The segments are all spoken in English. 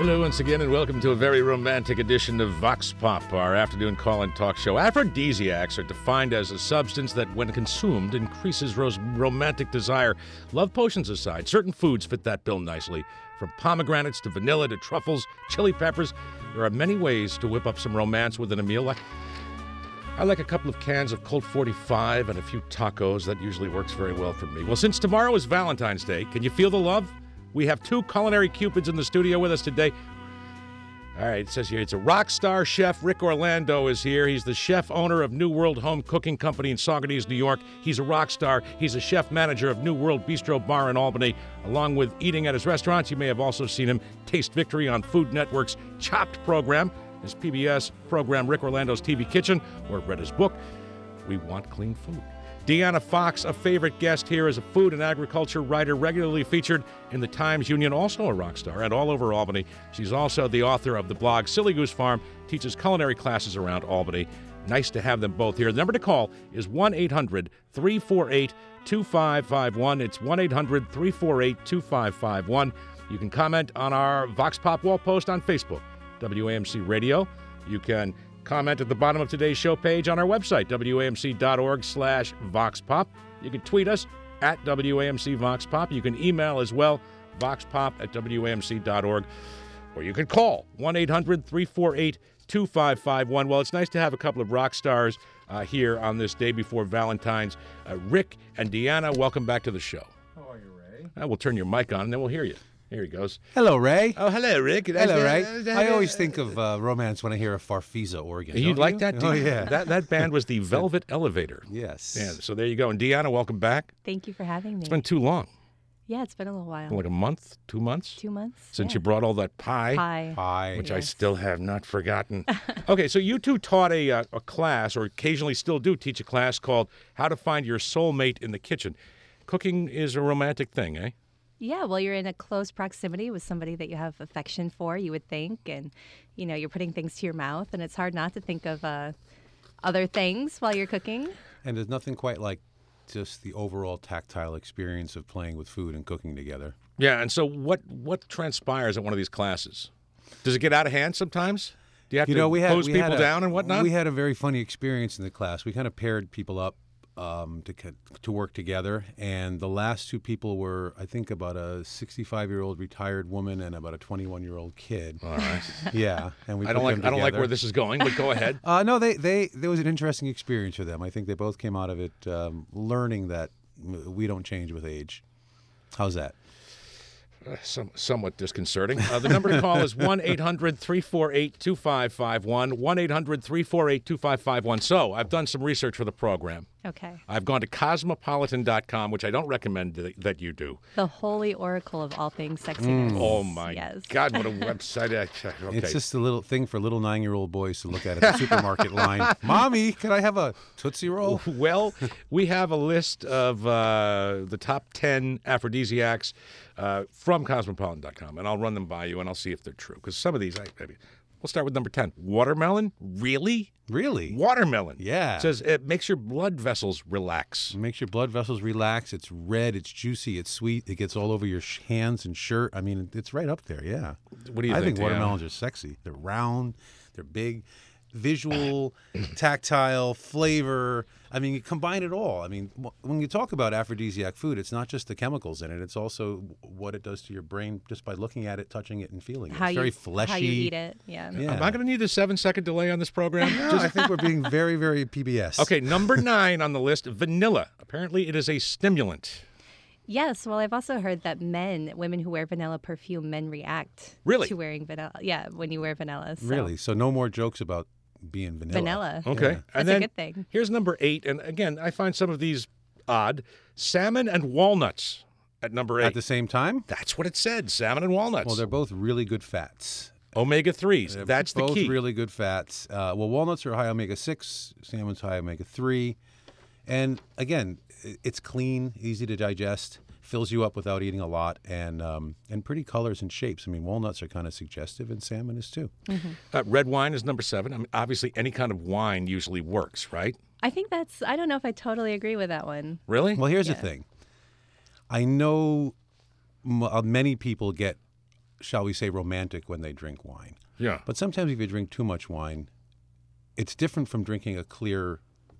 Hello once again, and welcome to a very romantic edition of Vox Pop, our afternoon call-in talk show. Aphrodisiacs are defined as a substance that, when consumed, increases romantic desire. Love potions aside, certain foods fit that bill nicely. From pomegranates to vanilla to truffles, chili peppers, there are many ways to whip up some romance within a meal. I like a couple of cans of Colt 45 and a few tacos. That usually works very well for me. Well, since tomorrow is Valentine's Day, can you feel the love? We have two culinary cupids in the studio with us today. All right, it says here it's a rock star chef. Rick Orlando is here. He's the chef owner of New World Home Cooking Company in Saugerties, New York. He's a rock star. He's a chef manager of New World Bistro Bar in Albany. Along with eating at his restaurants, you may have also seen him taste victory on Food Network's Chopped program, his PBS program Rick Orlando's TV Kitchen, or read his book, We Want Clean Food. Deanna Fox, a favorite guest here, is a food and agriculture writer regularly featured in the Times-Union, also a rock star, and all over Albany. She's also the author of the blog Silly Goose Farm, teaches culinary classes around Albany. Nice to have them both here. The number to call is 1-800-348-2551. It's 1-800-348-2551. You can comment on our Vox Pop wall post on Facebook, WAMC Radio. You can comment at the bottom of today's show page on our website, wamc.org/voxpop. You can tweet us at WAMCVoxPop. You can email as well, voxpop@wamc.org. Or you can call 1-800-348-2551. Well, it's nice to have a couple of rock stars here on this day before Valentine's. Rick and Deanna, welcome back to the show. How are you, Ray? We'll turn your mic on and then we'll hear you. Here he goes. Hello, Ray. Oh, hello, Rick. Hello, Ray. I always think of romance when I hear a Farfisa organ. You'd like that? Oh, yeah. That band was the Velvet Elevator. Yes. Yeah, so there you go. And Deanna, welcome back. Thank you for having me. It's been too long. Yeah, it's been a little while. Like a month, 2 months? 2 months. Since yeah. you brought all that pie. Pie. Which I Yes. still have not forgotten. Okay, so you two taught a class, or occasionally still do teach a class called How to Find Your Soulmate in the Kitchen. Cooking is a romantic thing, eh? Yeah, well, you're in a close proximity with somebody that you have affection for, you would think, and, you know, you're putting things to your mouth, and it's hard not to think of other things while you're cooking. And there's nothing quite like just the overall tactile experience of playing with food and cooking together. Yeah, and so what transpires at one of these classes? Does it get out of hand sometimes? Do you have to close people down and whatnot? We had a very funny experience in the class. We kind of paired people up to work together, and the last two people were, I think, about a 65-year-old retired woman and about a 21-year-old kid. All right. Yeah, and we I don't like where this is going, but go ahead. No, there was an interesting experience for them. I think they both came out of it learning that we don't change with age. How's that? Somewhat disconcerting. The number to call is 1-800-348-2551, 1-800-348-2551. So I've done some research for the program. Okay. I've gone to cosmopolitan.com, which I don't recommend that you do. The holy oracle of all things sexiness. Oh, my Yes. God, what a website. Okay. It's just a little thing for little 9-year-old boys to look at the supermarket line. Mommy, can I have a Tootsie Roll? Well, we have a list of the top 10 aphrodisiacs from cosmopolitan.com, and I'll run them by you, and I'll see if they're true. Because some of these, we'll start with number 10. Watermelon? Really? Really? Watermelon. Yeah. It says it makes your blood vessels relax. It makes your blood vessels relax. It's red. It's juicy. It's sweet. It gets all over your hands and shirt. I mean, it's right up there, yeah. What do you think, I think Deanna? watermelons are sexy. They're round. They're big. Visual, tactile, flavor. I mean, you combine it all. I mean, when you talk about aphrodisiac food, it's not just the chemicals in it. It's also what it does to your brain just by looking at it, touching it, and feeling it. It's very fleshy. How you eat it, yeah. Yeah. Am I going to need a 7-second delay on this program? No, I think we're being very, very PBS. Okay, number 9 on the list, vanilla. Apparently it is a stimulant. Yes, well, I've also heard that women who wear vanilla perfume, men react Really? to wearing vanilla. Yeah, when you wear vanilla. So. Really? So no more jokes about being vanilla. Okay. Yeah. And That's then a good thing. Here's number 8, and again, I find some of these odd. Salmon and walnuts at number 8. At the same time? That's what it said, salmon and walnuts. Well, they're both really good fats. Omega-3s, that's the both key. really good fats. Well, walnuts are high omega-6, salmon's high omega-3. And again, it's clean, easy to digest, fills you up without eating a lot, and pretty colors and shapes. I mean, walnuts are kind of suggestive, and salmon is too. Mm-hmm. Red wine is number 7. I mean, obviously, any kind of wine usually works, right? I think I don't know if I totally agree with that one. Really? Well, here's the Yeah. thing. I know many people get shall we say, romantic when they drink wine. Yeah. But sometimes if you drink too much wine, it's different from drinking a clear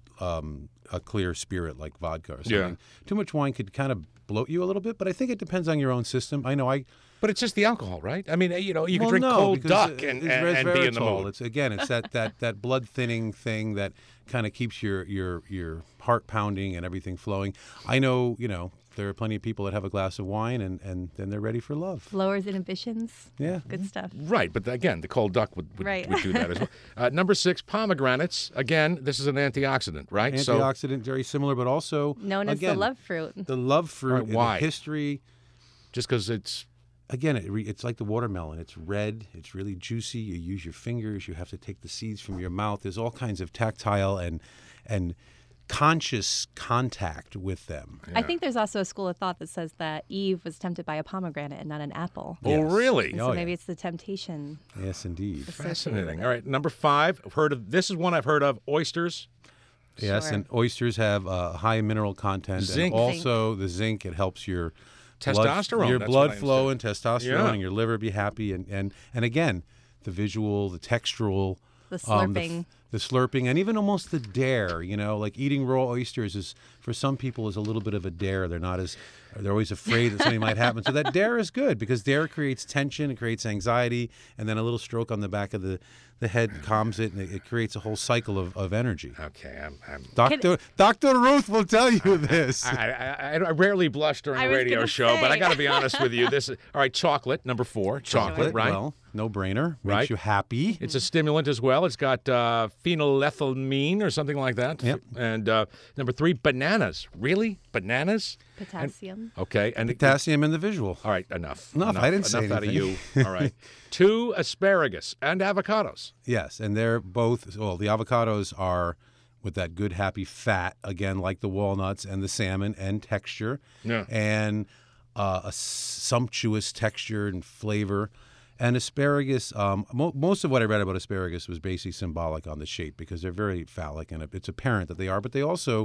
spirit like vodka or something. Yeah. Too much wine could kind of bloat you a little bit, but I think it depends on your own system. I know But it's just the alcohol, right? I mean, you can well, drink no, cold because duck it's and be in the resveratrol. mood. It's that blood thinning thing that kind of keeps your heart pounding and everything flowing. I know, there are plenty of people that have a glass of wine and then they're ready for love. Lowers inhibitions. Yeah. Good stuff. Right, but again, the cold duck would Right. do that as well. Number 6, pomegranates. Again, this is an antioxidant, right? Antioxidant, very similar, but also Known as the love fruit. The love fruit. All right, and why? the history. Just because it's... Again, it's like the watermelon. It's red. It's really juicy. You use your fingers. You have to take the seeds from your mouth. There's all kinds of tactile and conscious contact with them. I think there's also a school of thought that says that Eve was tempted by a pomegranate and not an apple. Oh, Yes. really? And so maybe it's the temptation. Yes, indeed. Fascinating. All right, number 5. This is one I've heard of. Oysters. Yes, Sure. and oysters have high mineral content. Zinc. And also the zinc, it helps your Testosterone. your that's blood what I flow understand. and testosterone Yeah. and your liver be happy. And again, the visual, the textural. The slurping. The slurping, and even almost the dare, like eating raw oysters is, for some people, is a little bit of a dare. They're always afraid that something might happen. So that dare is good because dare creates tension, it creates anxiety, and then a little stroke on the back of the head calms it, and it creates a whole cycle of energy. Okay, I'm Dr. Ruth will tell you this. I rarely blush during I a was radio gonna show, but I say. got to be honest with you. All right, chocolate, number 4. Chocolate, right? Well, no brainer. Makes Right. you happy. It's a stimulant as well. It's got phenylethylamine or something like that. Yep. And number 3, bananas. Really? Bananas? Potassium. Okay. And Potassium in the visual. all right, enough. Enough, I didn't say enough out of you. anything. All right. 2, asparagus and avocados. Yes, and they're both, well, the avocados are with that good, happy fat, again, like the walnuts and the salmon, and texture. Yeah. And a sumptuous texture and flavor. And asparagus, most of what I read about asparagus was basically symbolic on the shape because they're very phallic, and it's apparent that they are. But they also,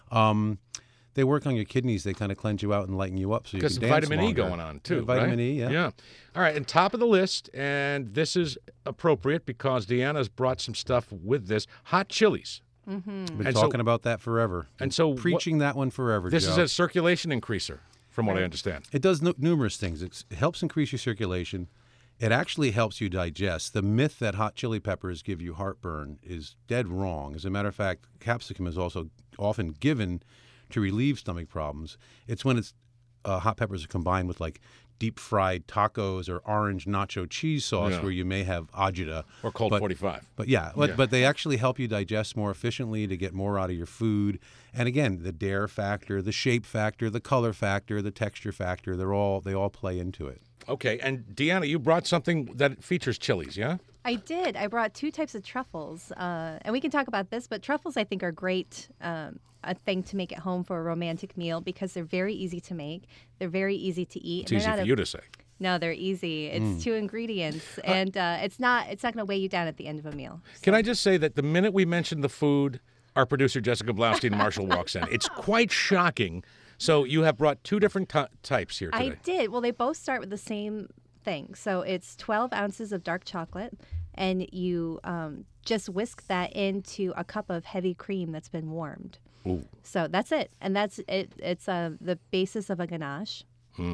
they work on your kidneys. They kind of cleanse you out and lighten you up, so you Got can some dance vitamin E longer. going on, too. Vitamin right? E, yeah. Yeah. All right, and top of the list, and this is appropriate because Deanna's brought some stuff with this, hot chilies. Been And talking so- about that forever. And so Preaching that one forever, this Joe. is a circulation increaser, from what I understand. It does numerous things. It helps increase your circulation. It actually helps you digest. The myth that hot chili peppers give you heartburn is dead wrong. As a matter of fact, capsicum is also often given to relieve stomach problems. It's when hot peppers are combined with like deep fried tacos or orange nacho cheese sauce Yeah. where you may have agita. Or Colt But- 45. But but they actually help you digest more efficiently to get more out of your food. And again, the dare factor, the shape factor, the color factor, the texture factor, they all play into it. Okay, and Deanna, you brought something that features chilies, yeah? I did. I brought 2 types of truffles, and we can talk about this. But truffles, I think, are great. A thing to make at home for a romantic meal because they're very easy to make. They're very easy to eat. It's and easy they're for not you to say. No, they're easy. It's 2 ingredients, and it's not going to weigh you down at the end of a meal. Can I just say that the minute we mention the food, our producer, Jessica Blaustein Marshall, walks in. It's quite shocking. So you have brought 2 different types here today. I did. Well, they both start with the same thing. So it's 12 ounces of dark chocolate, and you just whisk that into a cup of heavy cream that's been warmed. Ooh. So that's it. And that's it. It's the basis of a ganache.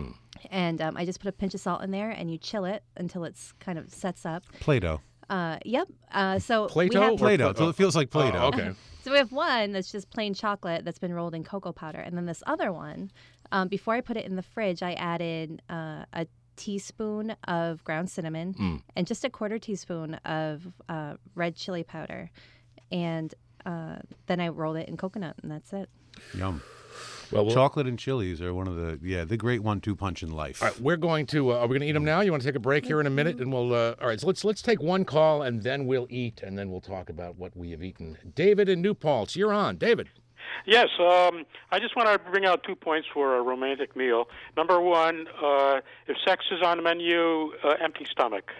And I just put a pinch of salt in there, and you chill it until it's kind of sets up. Play-Doh. Yep. So Play-Doh? we have, Play-Doh. So it feels like Play-Doh. Oh, okay. So we have one that's just plain chocolate that's been rolled in cocoa powder, and then this other one. Before I put it in the fridge, I added a teaspoon of ground cinnamon and just a quarter teaspoon of red chili powder, and then I rolled it in coconut, and that's it. Yum. Well, Chocolate and chilies are one of the great 1-2 punch in life. all right, we're going to. Are we going to eat them now? You want to take a break here in a minute, and we'll. All right, so let's take one call, and then we'll eat, and then we'll talk about what we have eaten. David in New Paltz, you're on, David. Yes, I just want to bring out 2 points for a romantic meal. Number 1, if sex is on the menu, empty stomach.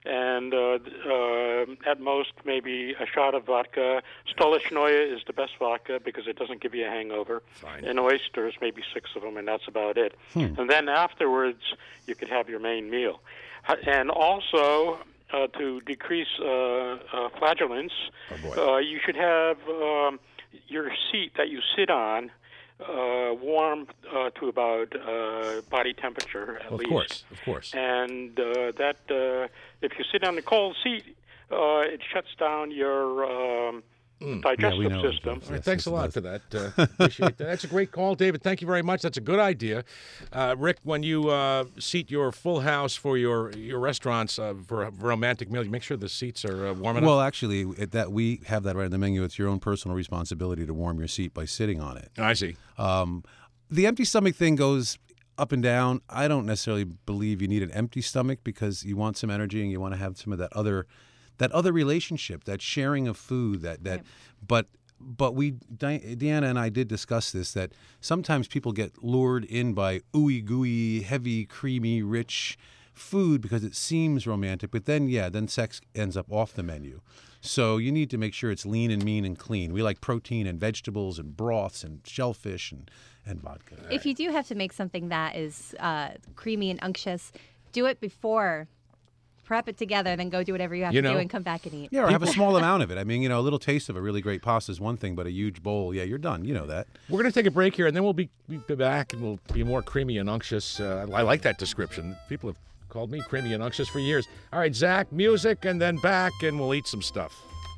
and at most maybe a shot of vodka. Stolichnaya is the best vodka because it doesn't give you a hangover. Fine. And oysters, maybe 6 of them, and that's about it. And then afterwards, you could have your main meal. And also, to decrease flatulence, you should have your seat that you sit on warm to about body temperature at least. Of course. And that if you sit on the cold seat, it shuts down your digestive system. All right, thanks a lot for that. Appreciate that. That's a great call, David. Thank you very much. That's a good idea. Rick, when you seat your full house for your restaurants for a romantic meal, you make sure the seats are warm enough? Well, actually, that we have that right on the menu. It's your own personal responsibility to warm your seat by sitting on it. I see. The empty stomach thing goes up and down. I don't necessarily believe you need an empty stomach because you want some energy and you want to have some of that other relationship, that sharing of food, but Deanna and I did discuss this, that sometimes people get lured in by ooey gooey, heavy, creamy, rich food because it seems romantic, but then sex ends up off the menu. So you need to make sure it's lean and mean and clean. We like protein and vegetables and broths and shellfish and vodka. If you do have to make something that is creamy and unctuous, do it before. Prep it together, then go do whatever you have to do and come back and eat. Yeah, or have a small amount of it. I mean, a little taste of a really great pasta is one thing, but a huge bowl, you're done. You know that. We're going to take a break here, and then we'll be back, and we'll be more creamy and unctuous. I like that description. People have called me creamy and unctuous for years. All right, Zach, music, and then back, and we'll eat some stuff.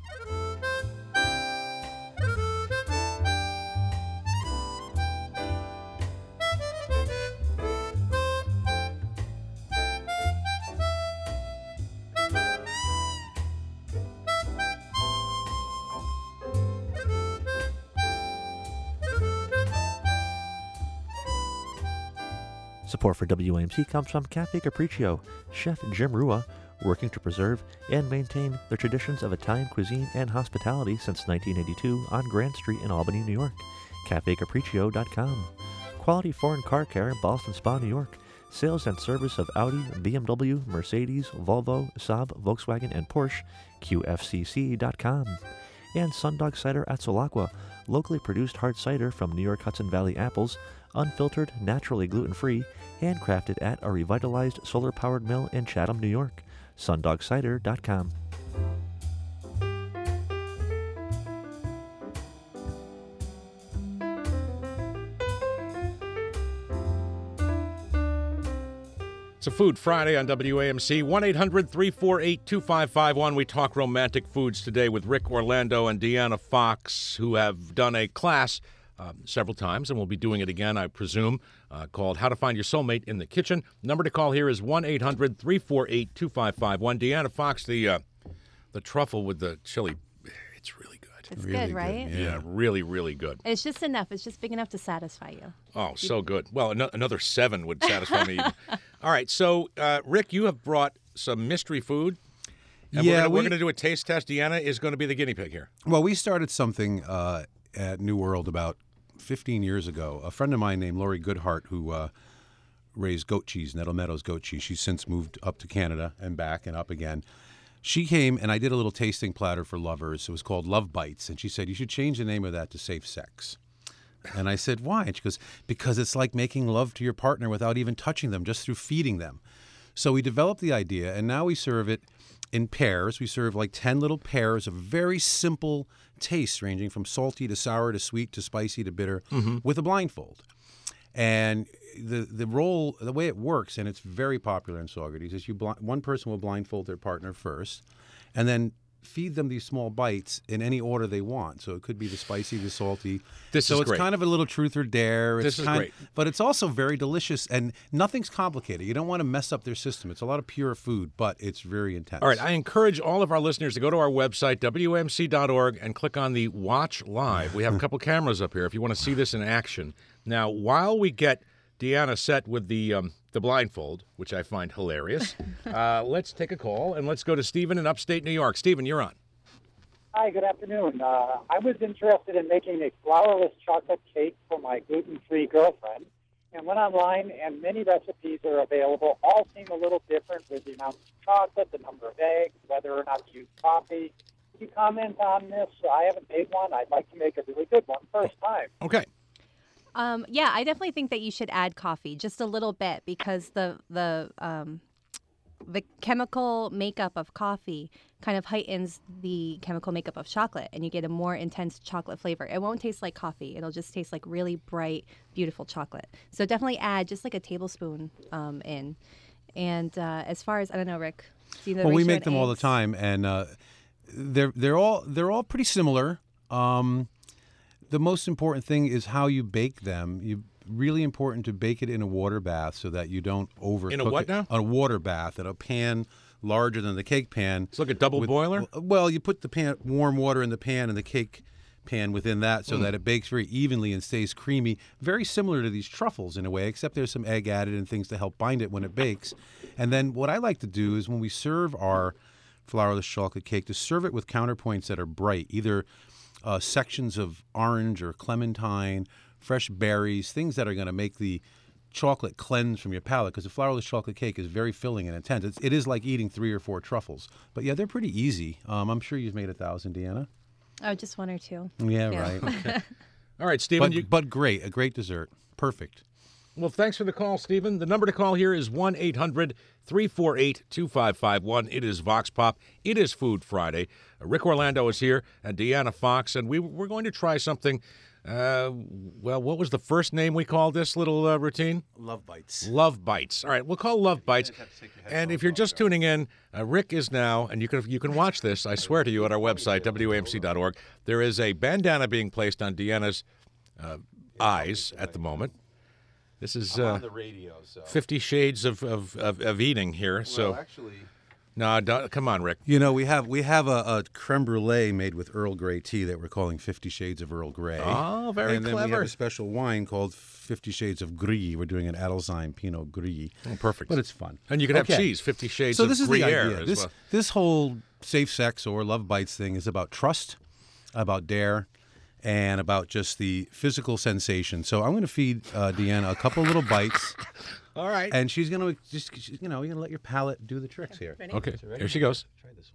Support for WAMC comes from Cafe Capriccio, Chef Jim Rua, working to preserve and maintain the traditions of Italian cuisine and hospitality since 1982 on Grand Street in Albany, New York. CafeCapriccio.com. Quality Foreign Car Care in Boston Spa, New York. Sales and service of Audi, BMW, Mercedes, Volvo, Saab, Volkswagen, and Porsche. QFCC.com. And Sundog Cider at Solaqua, locally produced hard cider from New York Hudson Valley apples, unfiltered, naturally gluten-free, handcrafted at a revitalized solar-powered mill in Chatham, New York. SundogCider.com. It's a Food Friday on WAMC. 1-800-348-2551. We talk romantic foods today with Rick Orlando and Deanna Fox, who have done a class several times, and we'll be doing it again, I presume, called How to Find Your Soulmate in the Kitchen. Number to call here is 1-800-348-2551. Deanna Fox, the truffle with the chili, it's really good. It's Really good, right? good, Yeah, really, really good. It's just enough. It's just big enough to satisfy you. Oh, so good. Well, another 7 would satisfy me. All right, so, Rick, you have brought some mystery food. And we're going to do a taste test. Deanna is going to be the guinea pig here. Well, we started something at New World about 15 years ago. A friend of mine named Lori Goodhart, who raised goat cheese, Nettle Meadows goat cheese. She's since moved up to Canada and back and up again. She came, and I did a little tasting platter for lovers. It was called Love Bites, and she said, you should change the name of that to Safe Sex. And I said, why? And she goes, because it's like making love to your partner without even touching them, just through feeding them. So we developed the idea, and now we serve it in pairs. We serve like 10 little pairs of very simple tastes, ranging from salty to sour to sweet to spicy to bitter, with a blindfold. And the way it works, and it's very popular in Saugerties, is one person will blindfold their partner first, and then feed them these small bites in any order they want. So it could be the spicy, the salty. So it's kind of a little truth or dare. This is great. But it's also very delicious, and nothing's complicated. You don't want to mess up their system. It's a lot of pure food, but it's very intense. All right, I encourage all of our listeners to go to our website, WMC.org, and click on the Watch Live. We have a couple cameras up here if you want to see this in action. Now, while we get Deanna set with the blindfold, which I find hilarious, let's take a call, and let's go to Stephen in upstate New York. Stephen, you're on. Hi, good afternoon. I was interested in making a flourless chocolate cake for my gluten-free girlfriend, and went online, and many recipes are available. All seem a little different with the amount of chocolate, the number of eggs, whether or not to use coffee. Can you comment on this? I haven't made one. I'd like to make a really good one first time. Okay. Yeah, I definitely think that you should add coffee just a little bit because the chemical makeup of coffee kind of heightens the chemical makeup of chocolate, and you get a more intense chocolate flavor. It won't taste like coffee. It'll just taste like really bright, beautiful chocolate. So definitely add just like a tablespoon in. And as far as, I don't know, Rick, do you know the Well, we ratio make in them all the eggs? time, and they're all pretty similar. The most important thing is how you bake them. Really important to bake it in a water bath so that you don't overcook In a what it. now? A water bath in a pan larger than the cake pan. It's like a double boiler? Well, you put the warm water in the pan and the cake pan within that so that it bakes very evenly and stays creamy. Very similar to these truffles in a way, except there's some egg added and things to help bind it when it bakes. And then what I like to do is when we serve our flourless chocolate cake, to serve it with counterpoints that are bright, either sections of orange or clementine, fresh berries, things that are going to make the chocolate cleanse from your palate, because the flourless chocolate cake is very filling and intense. It is like eating 3 or 4 truffles. But yeah, they're pretty easy. I'm sure you've made 1,000, Deanna. Oh, just 1 or 2. Yeah, Yeah. right. All right, Stephen. But great, a great dessert. Perfect. Well, thanks for the call, Stephen. The number to call here is 1-800-348-2551. It is Vox Pop. It is Food Friday. Rick Orlando is here and Deanna Fox, and we're going to try something. Well, what was the first name we called this little routine? Love bites. Love Bites. All right, we'll call Love Bites. And if you're just tuning in, Rick is now, and you can watch this, I swear to you, at our website, WAMC.org. There is a bandana being placed on Deanna's eyes at the moment. This is on the radio, so 50 Shades of eating here. So actually, no, come on, Rick. you know, we have a creme brulee made with Earl Grey tea that we're calling 50 Shades of Earl Grey. Oh, very and then we have clever. a special wine called 50 Shades of Gris. We're doing an Adelzheim Pinot Gris. Oh, perfect. But it's fun. And you can have Okay. cheese, 50 Shades So of this is the Gruyere idea. as well. This whole safe sex or love bites thing is about trust, about dare, and about just the physical sensation. So I'm going to feed Deanna a couple little bites, All right. and she's going to you're going to let your palate do the tricks here. Ready? Okay, here she goes. Try this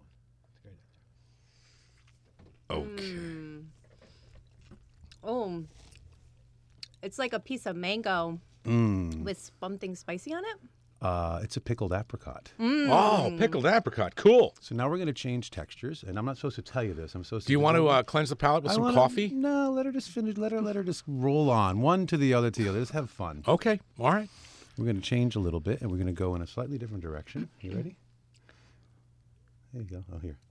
one. Okay. Oh, it's like a piece of mango Mm. with something spicy on it. It's a pickled apricot. Oh, pickled apricot. Cool. So now we're going to change textures, and I'm not supposed to tell you this. I'm supposed to. Do you want to cleanse the palate with I some wanna- coffee? No, let her just finish. Let her just roll on, one to the other to the other. Just have fun. Okay. All right. We're going to change a little bit, and we're going to go in a slightly different direction. You ready? There you go. Oh, here.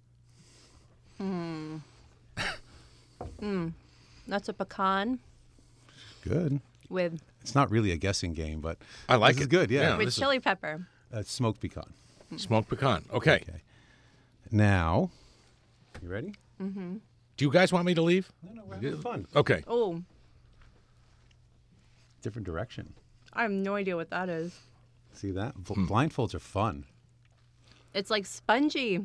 That's a pecan Good. with It's not really a guessing game, but I like this it. is good. Yeah. Yeah. with this is- chili pepper. Smoked pecan. Smoked pecan. Okay. Okay. Now, you ready? Do you guys want me to leave? No, we're having fun. Okay. Oh, Different direction. I have no idea what that is. See that? Blindfolds are fun. It's like spongy.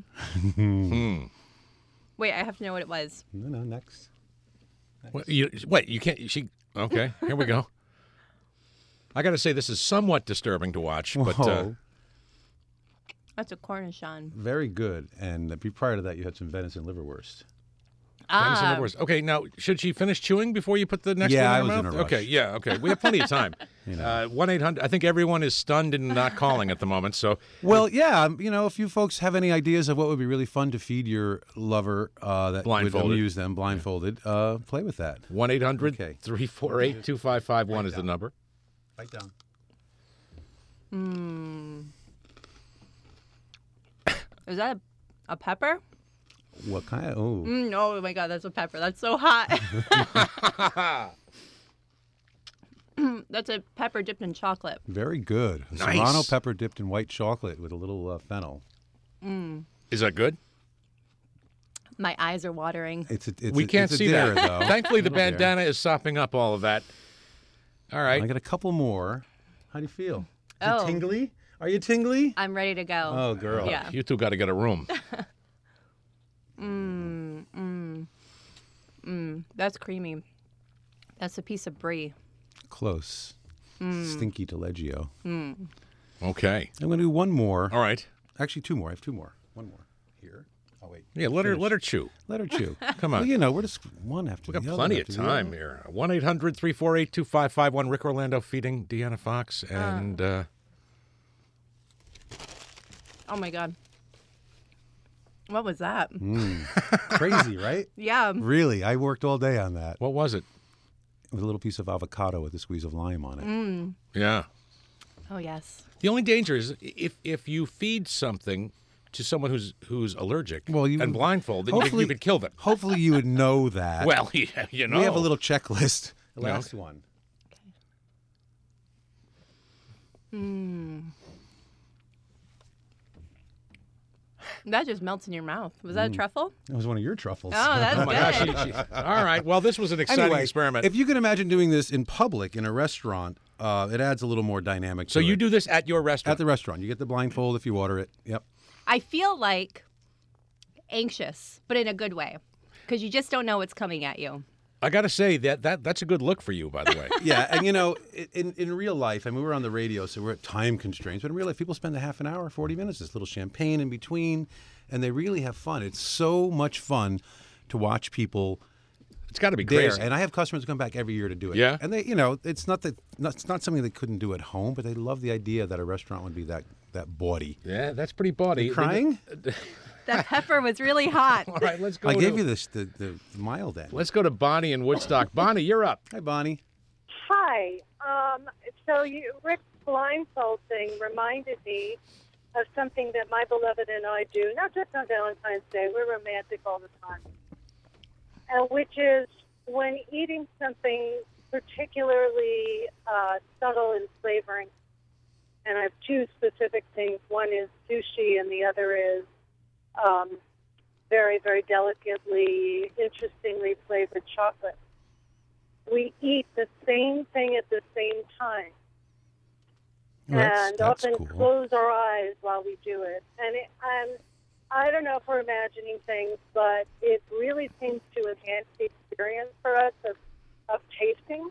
Wait, I have to know what it was. No, next. Wait, you can't. Okay, here we go. I got to say, this is somewhat disturbing to watch, but Whoa. That's a cornichon. Very good. And prior to that, you had some venison liverwurst. venison Ah, liverwurst. Okay, now should she finish chewing before you put the next Yeah, one I in her was mouth? in a rush. Okay, yeah, okay. We have plenty of time. 1-800. I think everyone is stunned and not calling at the moment. So Well, yeah, if you folks have any ideas of what would be really fun to feed your lover that would Blindfolded. amuse them, blindfolded, play with that. 1-800-348-2551 is the number. Bite down. is that a pepper? What kind of? Oh, Oh my god, that's a pepper. That's so hot. That's a pepper dipped in chocolate. very good. Nice. Serrano pepper dipped in white chocolate with a little fennel. Is that good? My eyes are watering. We can't it's a see dare, that. though. Thankfully, the Little dare. bandana is sopping up all of that. All right. I got a couple more. How do you feel? Is Oh. it tingly? Are you tingly? I'm ready to go. Oh, girl. Yeah. You two got to get a room. That's creamy. That's a piece of brie. Close. Stinky Taleggio. Okay. I'm going to do one more. All right. Actually, two more. I have two more. One more here. Oh, wait. Yeah, let her chew. Let her chew. Come on. Well, you know, we're just one after We the got other. plenty of after the time other. here. 1-800-348-2551. Rick Orlando feeding Deanna Fox. And Oh my God. What was that? Crazy, right? Yeah. Really, I worked all day on that. what was it? With a little piece of avocado with a squeeze of lime on it. Yeah. Oh, yes. The only danger is if you feed something to someone who's allergic Well, you- and blindfolded, you hopefully- could kill them. Hopefully, you would know that. Well, yeah, you know. we have a little checklist. The No. last one. That just melts in your mouth. Was that a truffle? That was one of your truffles. Oh, that's Oh, my gosh. good. All right. Well, this was an exciting Anyway, experiment. if you can imagine doing this in public in a restaurant, it adds a little more dynamic. So to you it. do this at your restaurant? At the restaurant. You get the blindfold if you order it. Yep. I feel like anxious, but in a good way, because you just don't know what's coming at you. I got to say that's a good look for you, by the way. Yeah, and you know, in real life, I mean, we're on the radio, so we're at time constraints. But in real life, people spend a half an hour, 40 minutes, this little champagne in between, and they really have fun. It's so much fun to watch people It's got to be there. crazy. And I have customers who come back every year to do it. Yeah? And they, you know, it's not something they couldn't do at home, but they love the idea that a restaurant would be that bawdy. Yeah, that's pretty bawdy. Crying? That pepper was really hot. All right, let's go. I gave to, you the mild end. Let's go to Bonnie in Woodstock. Bonnie, you're up. Hi, Bonnie. Hi. So Rick's blindfold thing reminded me of something that my beloved and I do, not just on Valentine's Day. We're romantic all the time. Which is when eating something particularly subtle in flavoring. And I have two specific things. One is sushi, and the other is very, very delicately, interestingly flavored chocolate. We eat the same thing at the same time, Well, and that's often cool. close our eyes while we do it. And I don't know if we're imagining things, but it really seems to enhance the experience for us of tasting.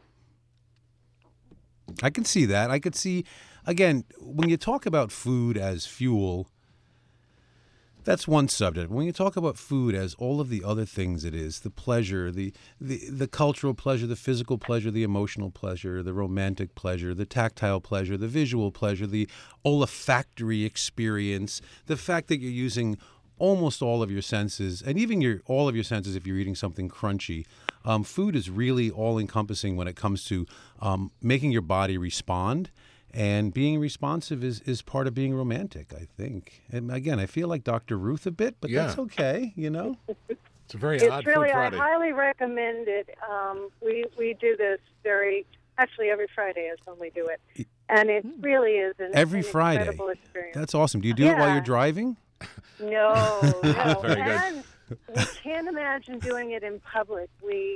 I can see that. I could see, again, when you talk about food as fuel, that's one subject. When you talk about food as all of the other things it is, the pleasure, the cultural pleasure, the physical pleasure, the emotional pleasure, the romantic pleasure, the tactile pleasure, the visual pleasure, the olfactory experience, the fact that you're using almost all of your senses, and even all of your senses if you're eating something crunchy. Food is really all-encompassing when it comes to making your body respond. And being responsive is part of being romantic, I think. And again, I feel like Dr. Ruth a bit, but that's okay, you know? It's a very It's odd really, food I Friday. highly recommend it. We do this actually every Friday is when we do it. And it really is an Friday. incredible experience. That's awesome. Do you do it while Yeah. you're driving? No. Very good. And we can't imagine doing it in public.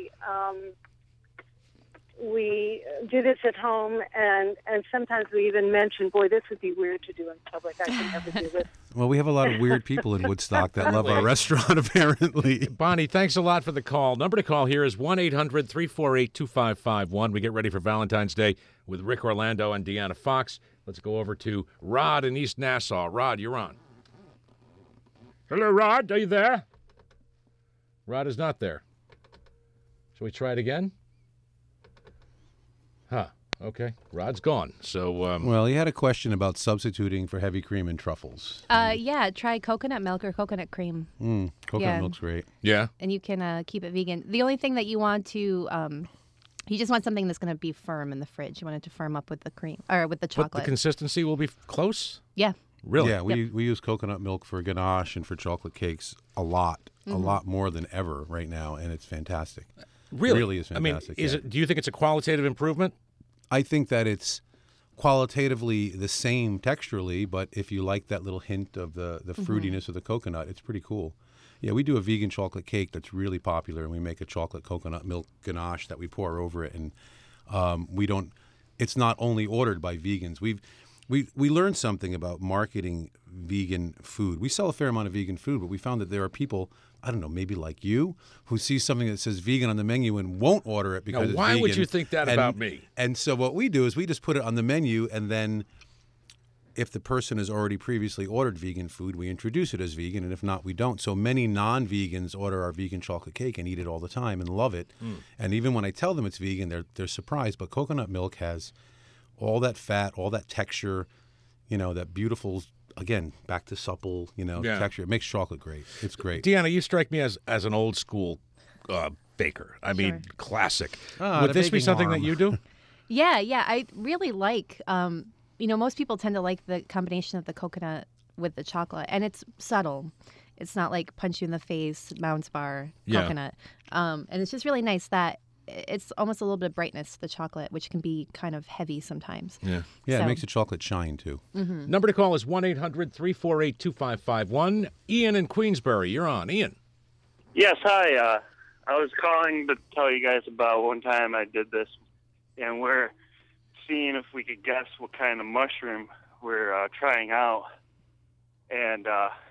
We do this at home, and sometimes we even mention, boy, this would be weird to do in public. I could never do this. Well, we have a lot of weird people in Woodstock that love our restaurant, apparently. Bonnie, thanks a lot for the call. Number to call here is 1-800-348-2551. We get ready for Valentine's Day with Rick Orlando and Deanna Fox. Let's go over to Rod in East Nassau. Rod, you're on. Hello, Rod. Are you there? Rod is not there. Shall we try it again? Huh. Okay. Rod's gone. So, Well, he had a question about substituting for heavy cream and truffles. Yeah, try coconut milk or coconut cream, Coconut Yeah. milk's great. yeah. and you can keep it vegan. The only thing that you want to, you just want something that's going to be firm in the fridge. You want it to firm up with the cream or with the But chocolate. the consistency will be close? Yeah. Really? Yeah, we use coconut milk for ganache and for chocolate cakes a lot more than ever right now, and it's fantastic. Really is fantastic, I mean, yeah. do you think it's a qualitative improvement? I think that it's qualitatively the same texturally, but if you like that little hint of the fruitiness of the coconut, it's pretty cool. Yeah, we do a vegan chocolate cake that's really popular, and we make a chocolate coconut milk ganache that we pour over it, and we don't. It's not only ordered by vegans. We learned something about marketing vegan food. We sell a fair amount of vegan food, but we found that there are people, I don't know, maybe like you, who see something that says vegan on the menu and won't order it because Now, it's why vegan. would you think that about me? And so what we do is we just put it on the menu, and then if the person has already previously ordered vegan food, we introduce it as vegan, and if not, we don't. So many non-vegans order our vegan chocolate cake and eat it all the time and love it. And even when I tell them it's vegan, they're surprised. But coconut milk has all that fat, all that texture, that beautiful, again, back to supple, texture. It makes chocolate great. It's great. Deanna, you strike me as an old school baker. I mean, classic. Would the this be baking something arm. that you do? Yeah. I really like. Most people tend to like the combination of the coconut with the chocolate, and it's subtle. It's not like punch you in the face, Mounds Bar coconut. And it's just really nice that it's almost a little bit of brightness to the chocolate, which can be kind of heavy sometimes. Yeah, So- it makes the chocolate shine, too. Number to call is 1-800-348-2551. Ian in Queensbury, you're on. Ian. Yes, hi. I was calling to tell you guys about one time I did this, and we're seeing if we could guess what kind of mushroom we're trying out. And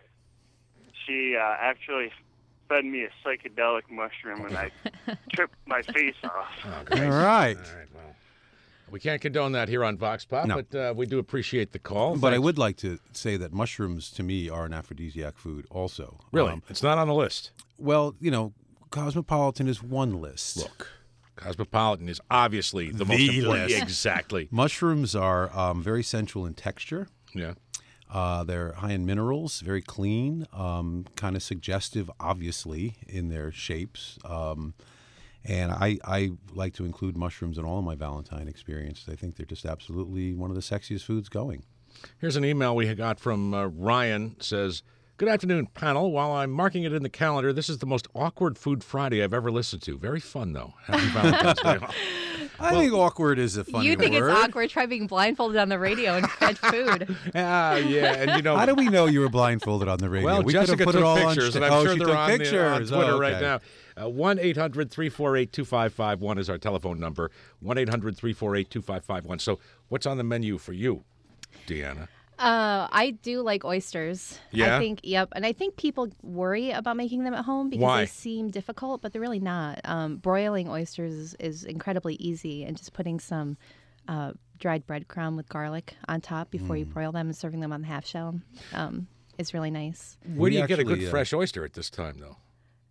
she actually fed me a psychedelic mushroom, and I tripped my face off. Oh, great. All right. All right, well, we can't condone that here on Vox Pop, No. but we do appreciate the call. But I Thanks. would like to say that mushrooms, to me, are an aphrodisiac food also. Really? It's not on the list. Well, Cosmopolitan is one list. Look, Cosmopolitan is obviously the most The important. list. Exactly. Mushrooms are very sensual in texture. Yeah. They're high in minerals, very clean, kind of suggestive, obviously, in their shapes. And I like to include mushrooms in all of my Valentine experiences. I think they're just absolutely one of the sexiest foods going. Here's an email we got from Ryan. Says, "Good afternoon, panel. While I'm marking it in the calendar, this is the most awkward Food Friday I've ever listened to. Very fun, though. Happy Valentine's Day." I think awkward is a funny You think word. it's awkward trying being blindfolded on the radio and fed food. Yeah, and How do we know you were blindfolded on the radio? Well, we could have Jessica put took it all pictures, on and I'm sure she they're took on, pictures. on Twitter Oh, right okay. now. 1-800-348-2551 is our telephone number. 1-800-348-2551. So what's on the menu for you, Deanna? I do like oysters. Yeah? I think, yep. And I think people worry about making them at home because Why? they seem difficult, but they're really not. Broiling oysters is incredibly easy, and just putting some dried breadcrumb with garlic on top before you broil them and serving them on the half shell is really nice. Where do We you get a good actually, fresh oyster at this time, though?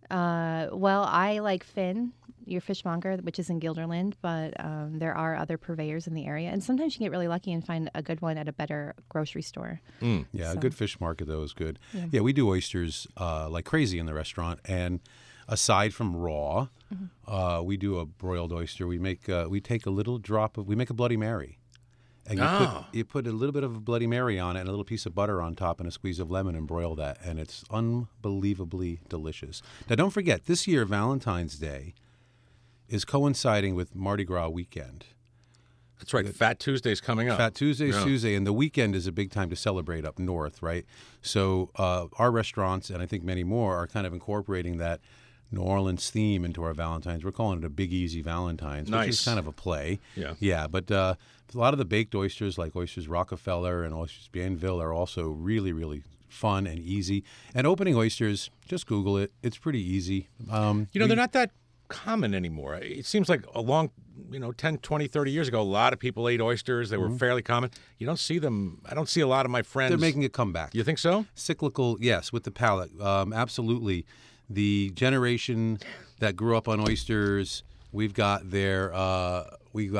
Well, I like Finn, your fishmonger, which is in Guilderland, but there are other purveyors in the area. And sometimes you get really lucky and find a good one at a better grocery store. Yeah, a So- good fish market, though, is good. Yeah, we do oysters like crazy in the restaurant. And aside from raw, we do a broiled oyster. We make we take a little drop of, we make a Bloody Mary. And you put a little bit of a Bloody Mary on it and a little piece of butter on top and a squeeze of lemon and broil that. And it's unbelievably delicious. Now, don't forget, this year, Valentine's Day is coinciding with Mardi Gras weekend. That's right. Fat Tuesday's coming up. Fat Tuesday's Yeah. Tuesday, and the weekend is a big time to celebrate up north, right? So our restaurants, and I think many more, are kind of incorporating that New Orleans theme into our Valentine's. We're calling it a Big Easy Valentine's, which Nice. is kind of a play. Yeah. Yeah, but a lot of the baked oysters, like Oysters Rockefeller and Oysters Bienville, are also really, really fun and easy. And opening oysters, just Google it. It's pretty easy. They're not that common anymore. It seems like a long, 10, 20, 30 years ago, a lot of people ate oysters. They were fairly common. You don't see them. I don't see a lot of my friends. They're making a comeback. You think so? Cyclical, yes, with the palate. Absolutely. The generation that grew up on oysters, we've got the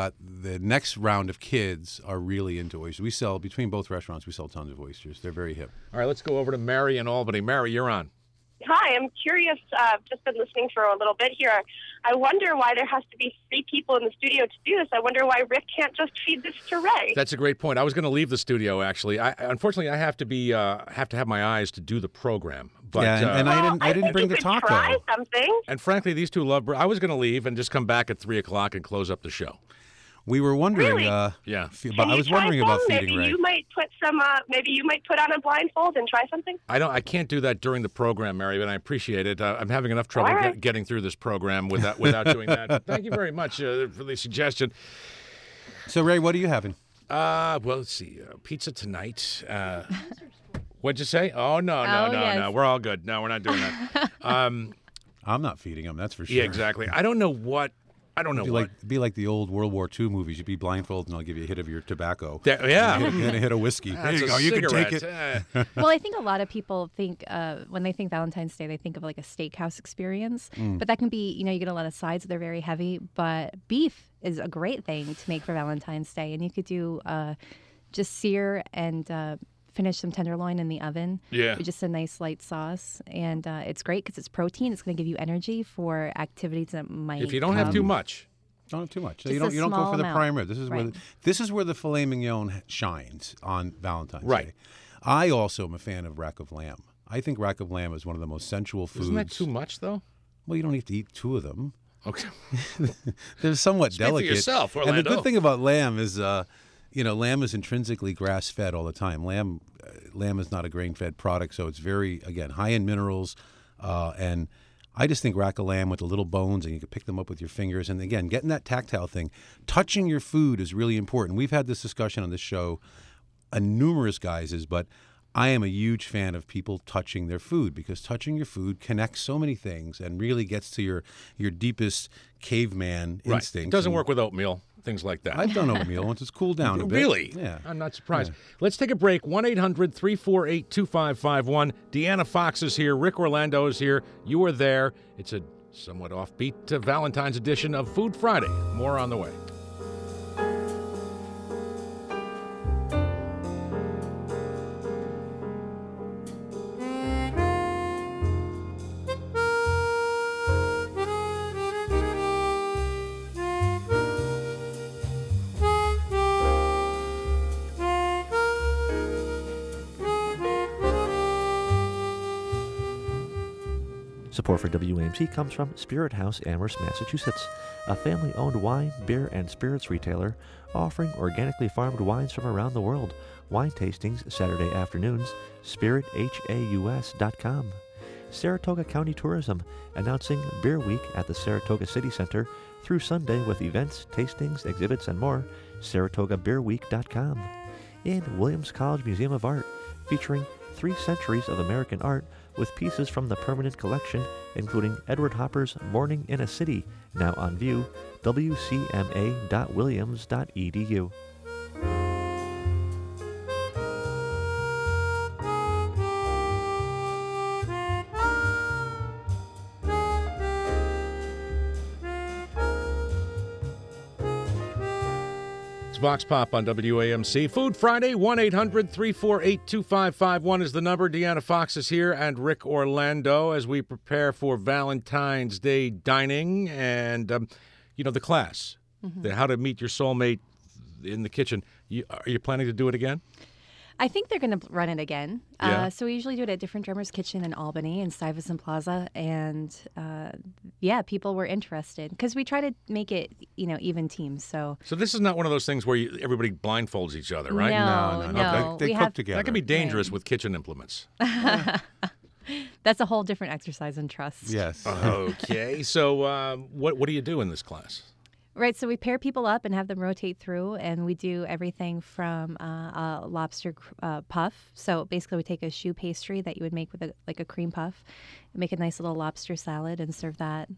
next round of kids are really into oysters. We sell, between both restaurants, we sell tons of oysters. They're very hip. All right, let's go over to Mary in Albany. Mary, you're on. Hi, I'm curious. I've just been listening for a little bit here. I wonder why there has to be 3 people in the studio to do this. I wonder why Rick can't just feed this to Ray. That's a great point. I was going to leave the studio, actually. Unfortunately, I have to have my eyes to do the program. But, Yeah, and I didn't bring the think you could try taco. something. and frankly, these two love. I was going to leave and just come back at 3:00 and close up the show. We were wondering, Really? Yeah. Can but I you was try wondering some? about feeding Maybe Ray. you might put some. Maybe you might put on a blindfold and try something. I can't do that during the program, Mary, but I appreciate it. I'm having enough trouble All right. getting through this program without doing that. But thank you very much for the suggestion. So, Ray, what are you having? Well, let's see. Pizza tonight. What'd you say? Oh, no. Yes. We're all good. No, we're not doing that. I'm not feeding them, that's for sure. Yeah, exactly. I don't know what. Be like the old World War II movies. You'd be blindfolded, and I'll give you a hit of your tobacco. Yeah. And a hit of whiskey. There That's you a go. You can take cigarette. it. Well, I think a lot of people think when they think Valentine's Day, they think of like a steakhouse experience. But that can be, you get a lot of sides that are very heavy. But beef is a great thing to make for Valentine's Day. And you could do just sear and finish some tenderloin in the oven. Yeah. With just a nice light sauce. And it's great because it's protein. It's going to give you energy for activities that might If you don't have too much. Don't have too much. Just You don't go small for the amount. prime rib. Right. This is where the filet mignon shines on Valentine's Right. Day. I also am a fan of rack of lamb. I think rack of lamb is one of the most sensual foods. Isn't that too much, though? Well, you don't have to eat two of them. Okay. They're somewhat Speak for delicate. yourself, and the Orlando. good thing about lamb is, lamb is intrinsically grass-fed all the time. Lamb is not a grain-fed product, so it's very, again, high in minerals. And I just think rack of lamb with the little bones, and you can pick them up with your fingers. And again, getting that tactile thing, touching your food is really important. We've had this discussion on this show, numerous guises, but I am a huge fan of people touching their food because touching your food connects so many things and really gets to your deepest caveman Right. instincts. It doesn't And work with oatmeal, things like that. I've done oatmeal once it's cooled down a bit. Really? Yeah. I'm not surprised. Let's take a break. 1-800-348-2551. Deanna Fox is here. Rick Orlando is here. You are there. It's a somewhat offbeat Valentine's edition of Food Friday. More on the way. Support for WAMC comes from Spirit House, Amherst, Massachusetts, a family-owned wine, beer, and spirits retailer offering organically farmed wines from around the world. Wine tastings Saturday afternoons, spirithaus.com. Saratoga County Tourism announcing Beer Week at the Saratoga City Center through Sunday with events, tastings, exhibits, and more. SaratogaBeerWeek.com. And Williams College Museum of Art featuring 3 centuries of American art with pieces from the permanent collection, including Edward Hopper's Morning in a City, now on view, wcma.williams.edu. It's Vox Pop on WAMC. Food Friday, 1-800-348-2551 is the number. Deanna Fox is here and Rick Orlando as we prepare for Valentine's Day dining and, the class, the how to meet your soulmate in the kitchen. Are you planning to do it again? I think they're going to run it again. Yeah. So we usually do it at Different Drummers Kitchen in Albany and Stuyvesant Plaza. And people were interested because we try to make it, even teams. So this is not one of those things where everybody blindfolds each other, right? No. They cook together. That can be dangerous with kitchen implements. That's a whole different exercise in trust. Yes. Okay. So what do you do in this class? Right, so we pair people up and have them rotate through, and we do everything from a lobster puff. So basically, we take a choux pastry that you would make with a cream puff, and make a nice little lobster salad, and serve that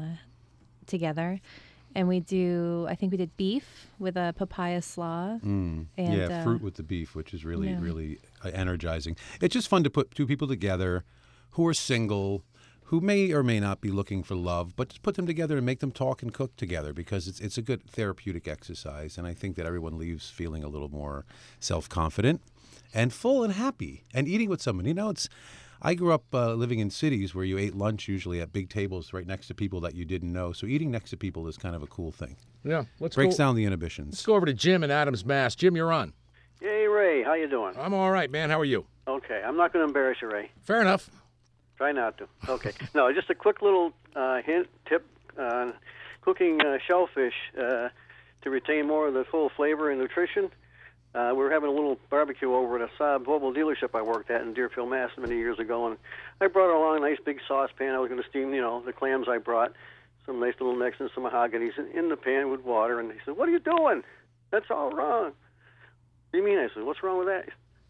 together. And I think we did beef with a papaya slaw. And, fruit with the beef, which is really, really energizing. It's just fun to put 2 people together who are single, who may or may not be looking for love, but just put them together and make them talk and cook together because it's a good therapeutic exercise. And I think that everyone leaves feeling a little more self-confident and full and happy and eating with someone. I grew up living in cities where you ate lunch usually at big tables right next to people that you didn't know. So eating next to people is kind of a cool thing. Yeah. Breaks down the inhibitions. Let's go over to Jim in Adams, Mass. Jim, you're on. Hey, Ray. How you doing? I'm all right, man. How are you? Okay. I'm not going to embarrass you, Ray. Fair enough. Try not to. Okay. No, just a quick little tip on cooking shellfish to retain more of the full flavor and nutrition. We were having a little barbecue over at a Saab mobile dealership I worked at in Deerfield, Mass. many years ago, and I brought along a nice big saucepan. I was going to steam, the clams I brought, some nice little necks and some mahoganies in the pan with water, and they said, "What are you doing? That's all wrong." "What do you mean?" I said, "What's wrong with that?"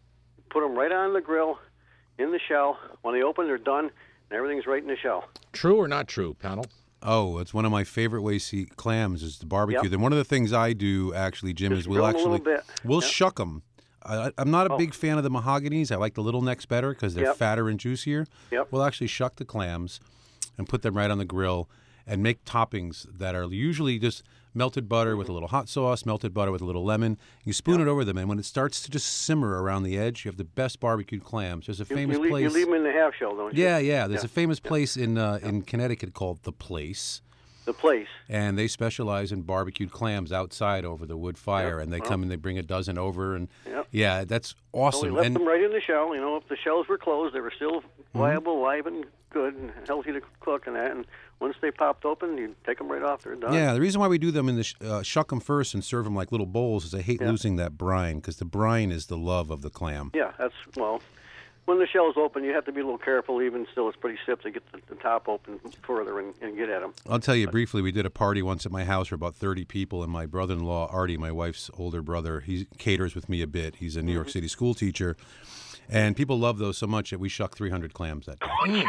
put them right on the grill, in the shell. When they open, they're done, and everything's right in the shell. True or not true, panel? Oh, it's one of my favorite ways to eat clams is to barbecue Yep. them. One of the things I do, actually, Jim, Just is grill 'em a little bit. we'll Yep. shuck them. I'm not a big fan of the mahoganies. I like the little necks better because they're Yep. fatter and juicier. Yep. We'll actually shuck the clams and put them right on the grill and make toppings that are usually just melted butter with a little hot sauce, melted butter with a little lemon. You spoon it over them, and when it starts to just simmer around the edge, you have the best barbecued clams. There's a famous place. You leave them in the half shell, don't you? Yeah. There's a famous place in Connecticut called The Place. The Place. And they specialize in barbecued clams outside over the wood fire, and they come and they bring a dozen over, and yeah, that's awesome. So we left and them right in the shell. You know, if the shells were closed, they were still viable, live, and good, and healthy to cook and that. And once they popped open, you take them right off. They're done. yeah, the reason why we do them in the shuck them first and serve them like little bowls is I hate losing that brine because the brine is the love of the clam. Yeah, when the shell's open, you have to be a little careful. Even still, it's pretty stiff to get the top open further and get at them. I'll tell you briefly, we did a party once at my house for about 30 people, and my brother-in-law, Artie, my wife's older brother, he caters with me a bit. He's a New York City school teacher, and people love those so much that we shucked 300 clams that day.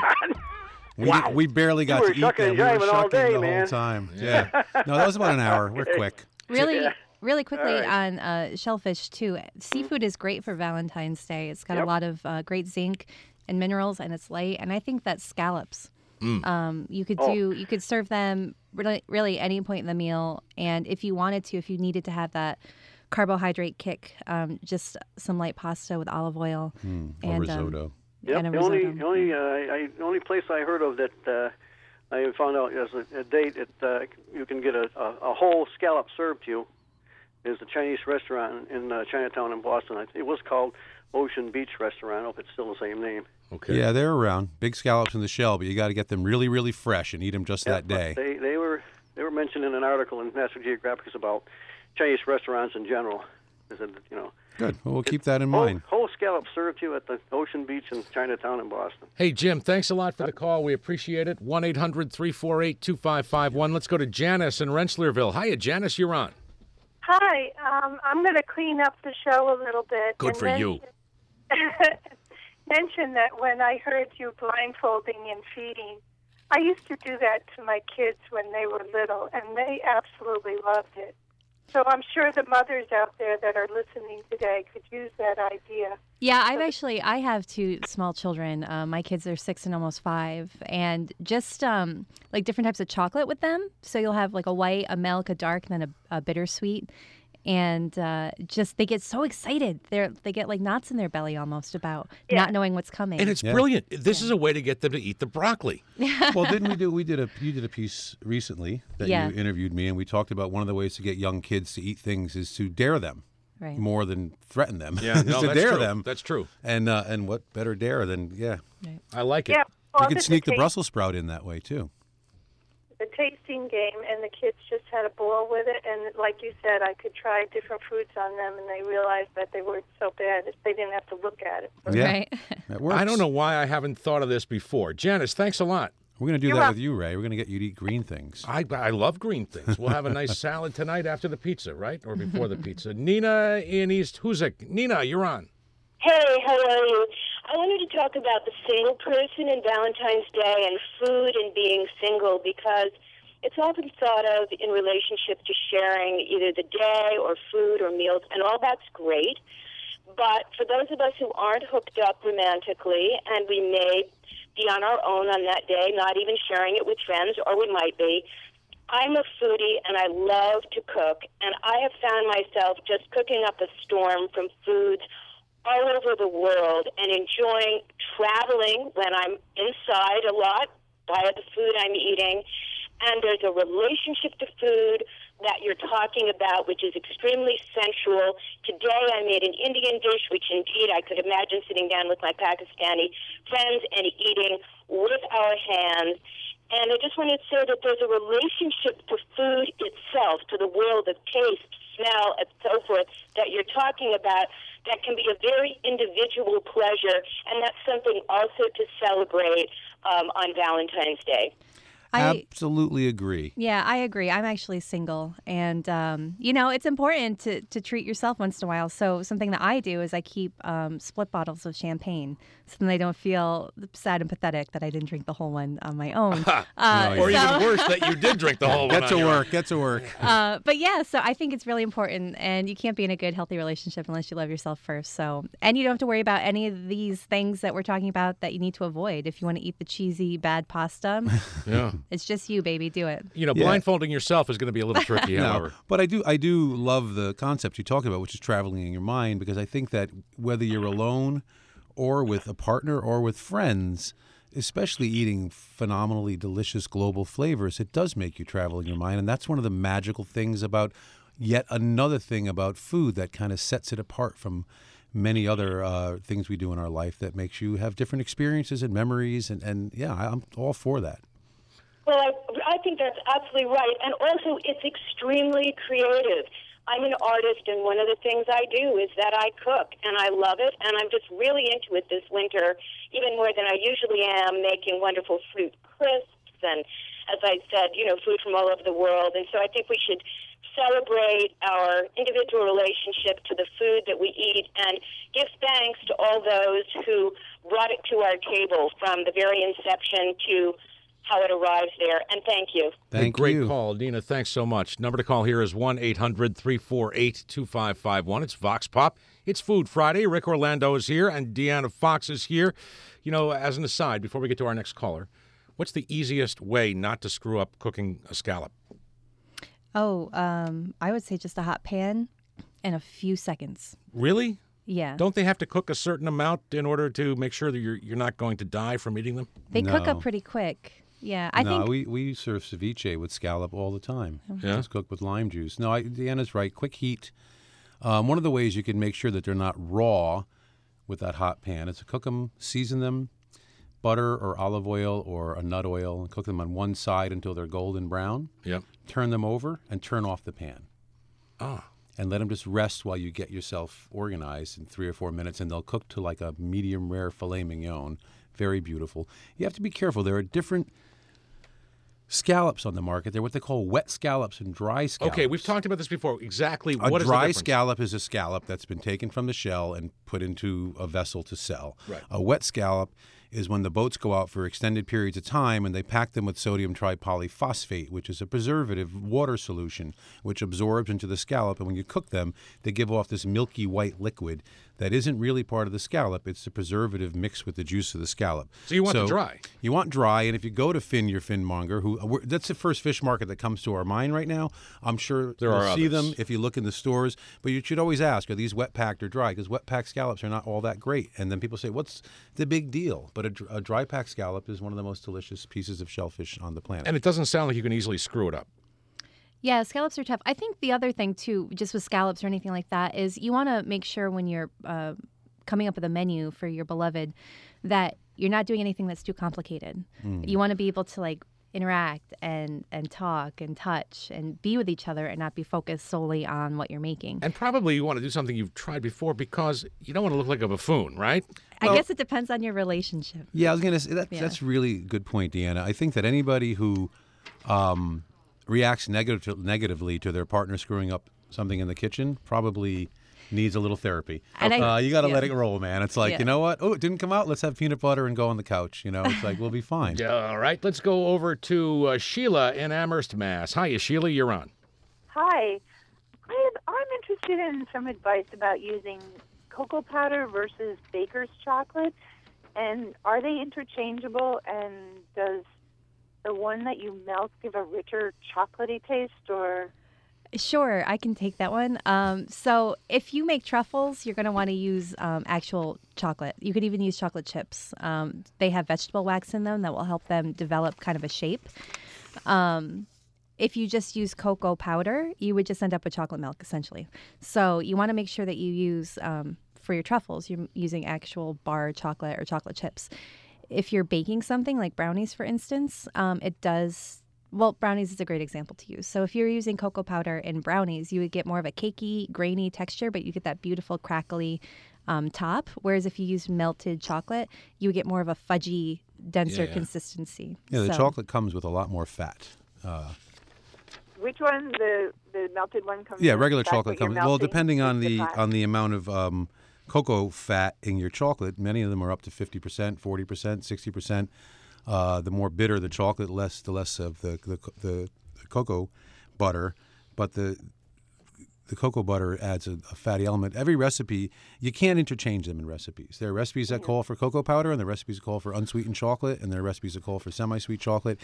We barely got to eat them. We were all shucking day, the man. whole time. Yeah. No, that was about an hour. We're quick. Really quickly right. on shellfish, too. Seafood is great for Valentine's Day. It's got a lot of great zinc and minerals, and it's light. And I think that scallops. You could serve them really any point in the meal. And if you wanted to, if you needed to have that carbohydrate kick, just some light pasta with olive oil. Or risotto. Yep. And a The only place I heard of that I found out as a date you can get a whole scallop served to you is a Chinese restaurant in Chinatown in Boston. It was called Ocean Beach Restaurant. I don't know if it's still the same name. Okay. Yeah, they're around. Big scallops in the shell, but you got to get them really, really fresh and eat them just that day. They were mentioned in an article in National Geographic about Chinese restaurants in general. They said, Good. Well, we'll keep that in mind. Whole scallop served to you at the Ocean Beach in Chinatown in Boston. Hey, Jim, thanks a lot for the call. We appreciate it. 1-800-348-2551. Let's go to Janice in Rensselaerville. Hiya, Janice, you're on. Hi, I'm going to clean up the show a little bit. Good for you. Mention that when I heard you blindfolding and feeding, I used to do that to my kids when they were little, and they absolutely loved it. So I'm sure the mothers out there that are listening today could use that idea. Yeah, I have two small children. My kids are 6 and almost 5, and just like different types of chocolate with them. So you'll have like a white, a milk, a dark, and then a bittersweet. And just they get so excited. They get like knots in their belly almost about not knowing what's coming. And it's brilliant. This is a way to get them to eat the broccoli. Well, you did a piece recently that you interviewed me, and we talked about one of the ways to get young kids to eat things is to dare them. Right. More than threaten them. Yeah, no, to that's dare true. them. That's true. And what better dare than Right. I like it. Yeah, you can sneak the Brussels sprout in that way too. The tasting game, and the kids just had a ball with it. And like you said, I could try different foods on them, and they realized that they weren't so bad if they didn't have to look at it. Yeah, right. That works. I don't know why I haven't thought of this before. Janice, thanks a lot. We're going to do that with you, Ray. We're going to get you to eat green things. I love green things. We'll have a nice salad tonight after the pizza, right? Or before the pizza. Nina in East Hoosick. Nina, you're on. Hey, how are you? I wanted to talk about the single person and Valentine's Day and food and being single because it's often thought of in relationship to sharing either the day or food or meals, and all that's great. But for those of us who aren't hooked up romantically, and we may be on our own on that day, not even sharing it with friends, or we might be, I'm a foodie, and I love to cook, and I have found myself just cooking up a storm from foods all over the world and enjoying traveling when I'm inside a lot by the food I'm eating. And there's a relationship to food that you're talking about, which is extremely sensual. Today I made an Indian dish, which indeed I could imagine sitting down with my Pakistani friends and eating with our hands. And I just wanted to say that there's a relationship to food itself, to the world of taste, smell, and so forth, that you're talking about that can be a very individual pleasure, and that's something also to celebrate on Valentine's Day. absolutely agree. Yeah, I agree. I'm actually single. And, it's important to treat yourself once in a while. So something that I do is I keep split bottles of champagne so then I don't feel sad and pathetic that I didn't drink the whole one on my own. Or even worse, that you did drink the whole one. Get to work. But yeah, so I think it's really important. And you can't be in a good, healthy relationship unless you love yourself first. So, and you don't have to worry about any of these things that we're talking about that you need to avoid. If you want to eat the cheesy, bad pasta, yeah, it's just you, baby. Do it. Blindfolding yourself is going to be a little tricky, however. But I do love the concept you talk about, which is traveling in your mind, because I think that whether you're alone or with a partner or with friends, especially eating phenomenally delicious global flavors, it does make you travel in your mind. And that's one of the magical things about yet another thing about food that kind of sets it apart from many other things we do in our life that makes you have different experiences and memories. And yeah, I'm all for that. Well, I think that's absolutely right. And also, it's extremely creative. I'm an artist, and one of the things I do is that I cook, and I love it, and I'm just really into it this winter, even more than I usually am, making wonderful fruit crisps, and as I said, food from all over the world. And so I think we should celebrate our individual relationship to the food that we eat and give thanks to all those who brought it to our table from the very inception to how it arrives there. And thank you. Great call, Dina. Thanks so much. Number to call here is 1-800-348-2551. It's Vox Pop. It's Food Friday. Rick Orlando is here, and Deanna Fox is here. As an aside, before we get to our next caller, what's the easiest way not to screw up cooking a scallop? I would say just a hot pan in a few seconds. Really? Yeah. Don't they have to cook a certain amount in order to make sure that you're not going to die from eating them? They cook up pretty quick. Yeah, I think we serve ceviche with scallop all the time. Yeah? It's cooked with lime juice. No, Deanna's right. Quick heat. One of the ways you can make sure that they're not raw with that hot pan is to cook them, season them, butter or olive oil or a nut oil, and cook them on one side until they're golden brown. Yep. Turn them over and turn off the pan. Ah. And let them just rest while you get yourself organized in 3 or 4 minutes, and they'll cook to like a medium rare filet mignon. Very beautiful. You have to be careful. There are different scallops on the market. They're what they call wet scallops and dry scallops. Okay, we've talked about this before. Exactly what is the difference? A dry difference? scallop is a scallop that's been taken from the shell and put into a vessel to sell. Right. A wet scallop is when the boats go out for extended periods of time and they pack them with sodium tripolyphosphate, which is a preservative water solution which absorbs into the scallop. And when you cook them, they give off this milky white liquid that isn't really part of the scallop. It's the preservative mixed with the juice of the scallop. So you want the dry. You want dry. And if you go to Finn, your Finmonger, that's the first fish market that comes to our mind right now. I'm sure you'll see them if you look in the stores. But you should always ask, are these wet packed or dry? Because wet packed scallops are not all that great. And then people say, what's the big deal? But a dry packed scallop is one of the most delicious pieces of shellfish on the planet. And it doesn't sound like you can easily screw it up. Yeah, scallops are tough. I think the other thing, too, just with scallops or anything like that, is you want to make sure when you're coming up with a menu for your beloved that you're not doing anything that's too complicated. You want to be able to, interact and talk and touch and be with each other and not be focused solely on what you're making. And probably you want to do something you've tried before because you don't want to look like a buffoon, right? I guess it depends on your relationship. Yeah, I was going to say, that's really a good point, Deanna. I think that anybody who reacts negatively to their partner screwing up something in the kitchen probably needs a little therapy. And you got to let it roll, man. It's like, you know what? Oh, it didn't come out. Let's have peanut butter and go on the couch. It's like, we'll be fine. Yeah, all right. Let's go over to Sheila in Amherst, Mass. Hiya, Sheila. You're on. Hi. I'm interested in some advice about using cocoa powder versus baker's chocolate. And are they interchangeable? And does the one that you melt give a richer chocolatey taste or... Sure, I can take that one. So if you make truffles, you're going to want to use actual chocolate. You could even use chocolate chips. They have vegetable wax in them that will help them develop kind of a shape. If you just use cocoa powder, you would just end up with chocolate milk, essentially. So you want to make sure that you use, for your truffles, you're using actual bar chocolate or chocolate chips. If you're baking something like brownies, for instance, it does... Well, brownies is a great example to use. So if you're using cocoa powder in brownies, you would get more of a cakey, grainy texture, but you get that beautiful crackly top. Whereas if you use melted chocolate, you would get more of a fudgy denser consistency. Yeah, the So- chocolate comes with a lot more fat. Which one? The melted one comes. Yeah, with regular fat, chocolate but you're comes. Well, melting depending on the the fat. amount of cocoa fat in your chocolate, many of them are up to 50%, 40%, 60%. The more bitter the chocolate, the less of the cocoa butter. But the cocoa butter adds a fatty element. Every recipe, you can't interchange them in recipes. There are recipes that call for cocoa powder, and there are recipes that call for unsweetened chocolate, and there are recipes that call for semi-sweet chocolate.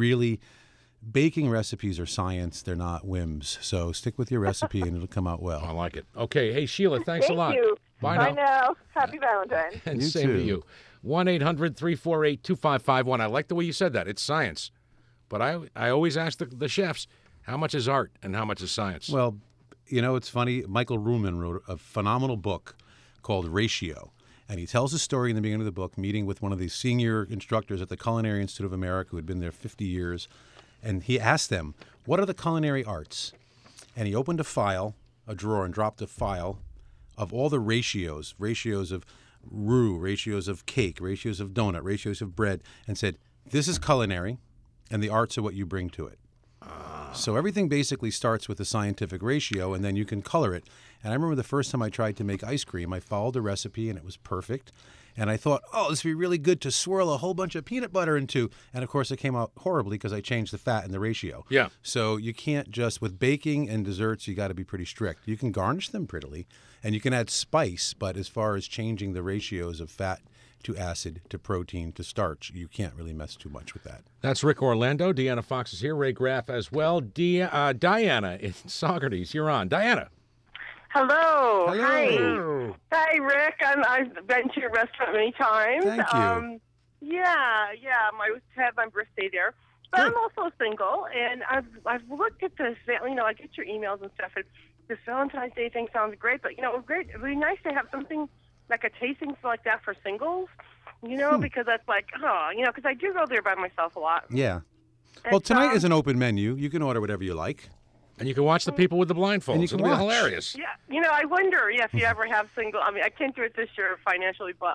Baking recipes are science. They're not whims. So stick with your recipe, and it'll come out well. I like it. Okay. Hey, Sheila, thanks a lot. Thank you. Bye now. Happy Valentine's. And You same to too. you. 1-800-348-2551. I like the way you said that. It's science. But I always ask the chefs, how much is art and how much is science? Well, it's funny. Michael Ruhlman wrote a phenomenal book called Ratio. And he tells a story in the beginning of the book, meeting with one of the senior instructors at the Culinary Institute of America who had been there 50 years. And he asked them, what are the culinary arts? And he opened a drawer, and dropped a file of all the ratios of roux, ratios of cake, ratios of donut, ratios of bread, and said, this is culinary, and the arts are what you bring to it. So everything basically starts with a scientific ratio, and then you can color it. And I remember the first time I tried to make ice cream, I followed the recipe, and it was perfect. And I thought, this would be really good to swirl a whole bunch of peanut butter into. And, of course, it came out horribly because I changed the fat and the ratio. Yeah. So you can't just, with baking and desserts, you got to be pretty strict. You can garnish them prettily, and you can add spice, but as far as changing the ratios of fat to acid to protein to starch, you can't really mess too much with that. That's Rick Orlando. Deanna Fox is here. Ray Graff as well. Diana in Socrates, you're on. Diana. Hello. Hello. Hi, Rick. I've been to your restaurant many times. Thank you. Yeah. I had my birthday there. But I'm also single, and I've looked at this. I get your emails and stuff, and this Valentine's Day thing sounds great. But it would be nice to have something like a tasting like that for singles. Because that's like, because I do go there by myself a lot. Yeah. Well, tonight is an open menu. You can order whatever you like. And you can watch the people with the blindfolds. And you can It'll be watch. hilarious. Yeah, I wonder if you ever have single. I mean, I can't do it this year financially, but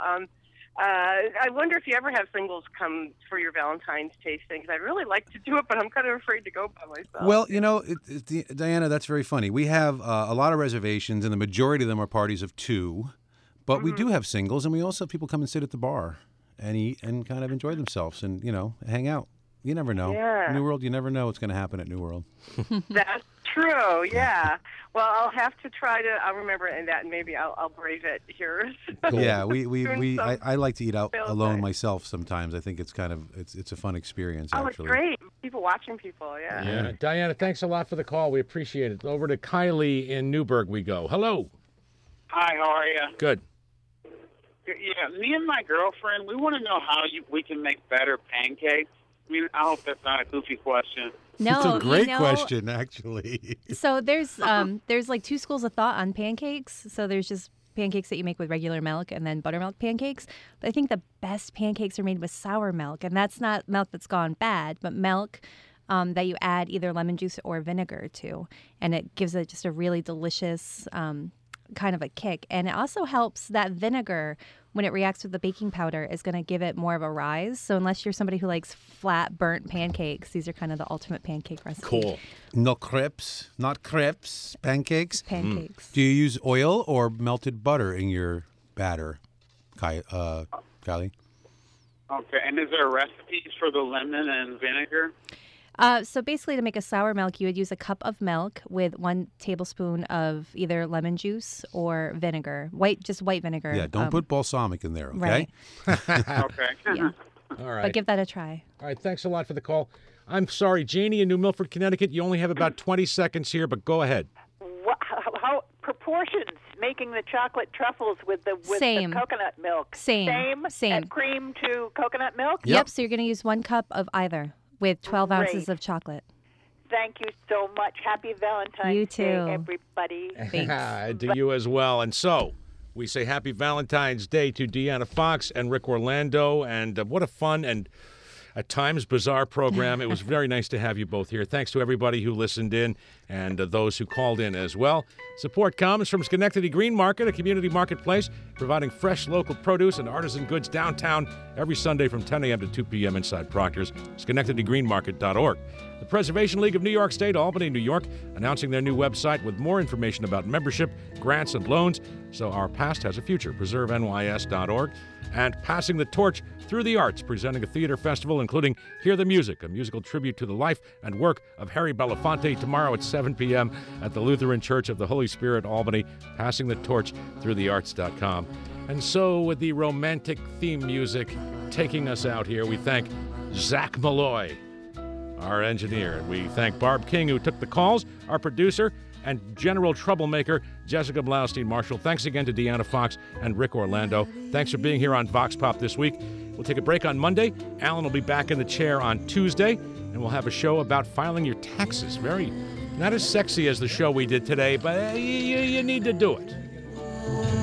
I wonder if you ever have singles come for your Valentine's tasting. Because I'd really like to do it, but I'm kind of afraid to go by myself. Well, Diana, that's very funny. We have a lot of reservations, and the majority of them are parties of two. But we do have singles, and we also have people come and sit at the bar and eat and kind of enjoy themselves and, hang out. You never know. Yeah. New World, you never know what's going to happen at New World. That's true. Yeah. Well, I'll have to try to. I'll remember that, and maybe I'll brave it here. Yeah, I like to eat out Feels alone nice. myself sometimes. I think it's it's a fun experience, Oh, actually. it's great. People watching people. Yeah. Yeah. Diana, thanks a lot for the call. We appreciate it. Over to Kylie in Newburgh we go. Hello. Hi, how are you? Good. Yeah, me and my girlfriend, we want to know how we can make better pancakes. I mean, I hope that's not a goofy question. No, It's a great you know, question, actually. So there's like two schools of thought on pancakes. So there's just pancakes that you make with regular milk and then buttermilk pancakes. But I think the best pancakes are made with sour milk, and that's not milk that's gone bad, but milk that you add either lemon juice or vinegar to, and it gives it just a really delicious kind of a kick. And it also helps that vinegar, when it reacts with the baking powder, is going to give it more of a rise. So unless you're somebody who likes flat, burnt pancakes, these are kind of the ultimate pancake recipe. Cool. No crepes, not crepes, pancakes. Pancakes. Do you use oil or melted butter in your batter, Kylie? Okay, and is there recipes for the lemon and vinegar? So basically, to make a sour milk, you would use a cup of milk with 1 tablespoon of either lemon juice or vinegar, white vinegar. Yeah, don't put balsamic in there, okay? Right. Okay. Yeah. All right. But give that a try. All right, thanks a lot for the call. I'm sorry, Janie in New Milford, Connecticut. You only have about 20 seconds here, but go ahead. How proportions? Making the chocolate truffles with the Same. coconut milk. Same. And cream to coconut milk. Yep. So you're going to use 1 cup of either with 12 ounces Great. of chocolate. Thank you so much. Happy Valentine's You too. Day, everybody. To you as well. And so we say happy Valentine's Day to Deanna Fox and Rick Orlando. And what a fun and a Times Bizarre program. It was very nice to have you both here. Thanks to everybody who listened in and those who called in as well. Support comes from Schenectady Green Market, a community marketplace providing fresh local produce and artisan goods downtown every Sunday from 10 a.m. to 2 p.m. inside Proctor's, SchenectadyGreenMarket.org. The Preservation League of New York State, Albany, New York, announcing their new website with more information about membership, grants, and loans. So our past has a future. PreserveNYS.org. And Passing the Torch Through the Arts, presenting a theater festival including Hear the Music, a musical tribute to the life and work of Harry Belafonte, tomorrow at 7 p.m. at the Lutheran Church of the Holy Spirit, Albany. Passing the Torch Through the Arts.com. And so, with the romantic theme music taking us out here, we thank Zach Malloy, our engineer. We thank Barb King, who took the calls, our producer, and general troublemaker, Jessica Blaustein-Marshall. Thanks again to Deanna Fox and Rick Orlando. Thanks for being here on Vox Pop this week. We'll take a break on Monday. Alan will be back in the chair on Tuesday, and we'll have a show about filing your taxes. Not as sexy as the show we did today, but you need to do it.